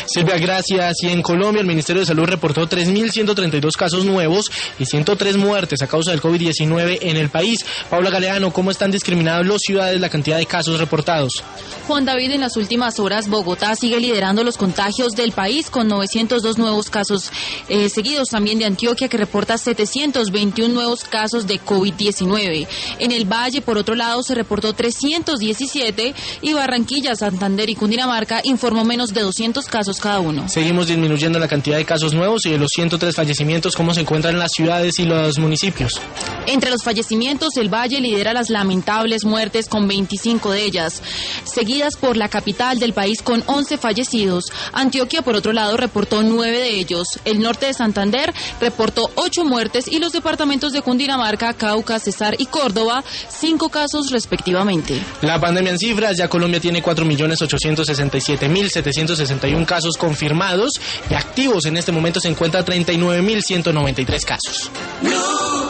Silvia, gracias. Y en Colombia el Ministerio de Salud reportó 3.132 casos nuevos y 103 muertes a causa del COVID-19 en el país. Paula Galeano, ¿cómo están discriminados los ciudades la cantidad de casos reportados? Juan David, en las últimas horas Bogotá sigue liderando los contagios del país con 902 nuevos casos, seguidos también de Antioquia, que reporta 721 nuevos casos de COVID-19. En el Valle, por otro lado, se reportó 317 y Barranquilla, Santander y Cundinamarca informó menos de 200 casos cada uno. Seguimos disminuyendo la cantidad de casos nuevos y de los 103 fallecimientos, ¿cómo se encuentran las ciudades y los municipios? Entre los fallecimientos, el Valle lidera las lamentables muertes con 25 de ellas, seguidas por la capital del país con 11 fallecidos. Antioquia, por otro lado, reportó 9 de ellos. El norte de Santander reportó 8 muertes y los departamentos de Cundinamarca, Cauca, Cesar y Córdoba 5 casos respectivamente. La pandemia en cifras, ya Colombia tiene 4.867.761 casos confirmados y activos en este momento se encuentra 39.193 casos.